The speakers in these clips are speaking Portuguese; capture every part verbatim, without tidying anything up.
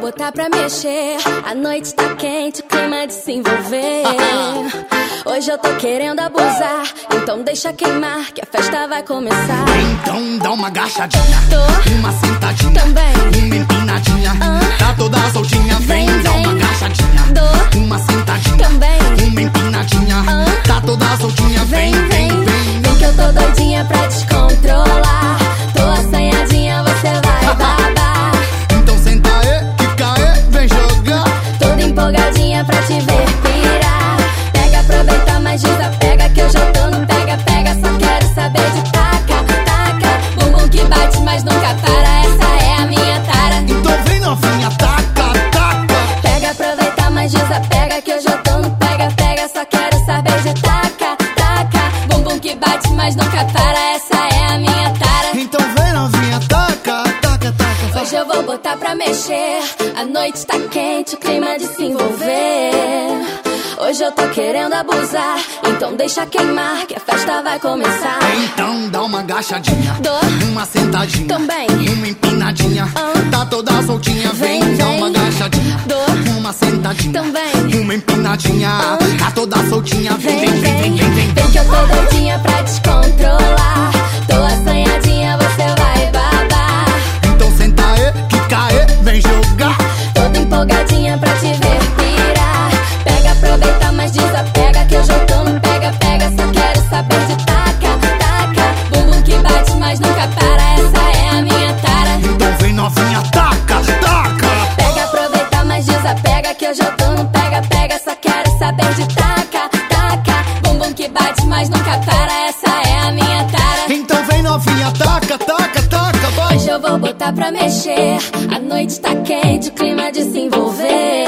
botar pra mexer. A noite tá quente, o clima de se envolver. Hoje eu tô querendo abusar, então deixa queimar que a festa vai começar. Então dá uma agachadinha, Tô. uma sentadinha, Também. uma empinadinha, Ah. tá toda soltinha. Vem, Vem, dá uma vem. agachadinha, Tô. uma sentadinha, Também. uma empinadinha, Ah. tá toda soltinha. Vem, Vem, vem, vem, vem. vem que eu tô doidinha pra descontrolar. Tô assanhadinha, você vai babar. Então senta aí, quica aí, vem jogar. Toda empolgadinha pra te ver pirar. Pega, aproveita, mas desapega que eu já tô no pega, pega. Só quero saber de taca, taca. Bumbum que bate, mas nunca para. Essa é a minha tara. Então vem novinha, taca, taca. Pega, aproveita, mas desapega que eu já tô no pega, pega. Só quero saber de taca, taca. Bumbum que bate, mas nunca para. Essa é a minha tara. Então vem novinha, taca, taca, taca. Hoje eu vou botar pra mexer. A noite tá quente, o clima de se envolver. Hoje eu tô querendo abusar, então deixa queimar que a festa vai começar. Então dá uma agachadinha, Dou. uma sentadinha, Também. uma empinadinha, Ah. tá toda soltinha. Vem, Vem, dá vem. uma agachadinha, Dou. uma sentadinha, Também. uma empinadinha, Ah. tá toda soltinha. Vem, Vem, vem, vem, vem, vem, vem, vem que eu tô doidinha pra descontrolar. Tô assanhadinha, você vai babar. Então senta aí, quica aí, vem jogar. Toda empolgadinha pra te ver pirar. Pega, aproveita, mas desapega que eu já tô no pega, pega. Só quero saber de taca, taca. Bumbum que bate, mas nunca para. Essa é a minha tara. Então vem novinha, taca, taca. Pega, aproveita, mas desapega que eu já tô no pega, pega. Só quero saber de taca, taca. Bumbum que bate, mas nunca para. Essa é a minha tara. Então vem novinha, taca, taca, taca, vai. Hoje eu vou botar pra mexer. A noite tá quente, o clima de se envolver.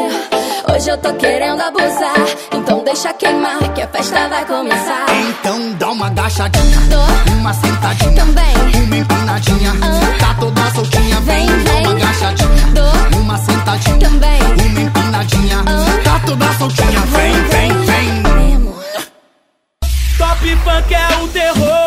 Hoje eu tô querendo abusar, então deixa queimar que a festa vai começar. Então dá uma agachadinha, Dou. uma sentadinha, Também. uma empinadinha, Ah. tá toda soltinha. Vem, Dá vem. uma agachadinha, Dou. uma sentadinha, Também. uma empinadinha, Ah. tá toda soltinha. Vem, vem, vem. Mesmo. Top Funk é o terror.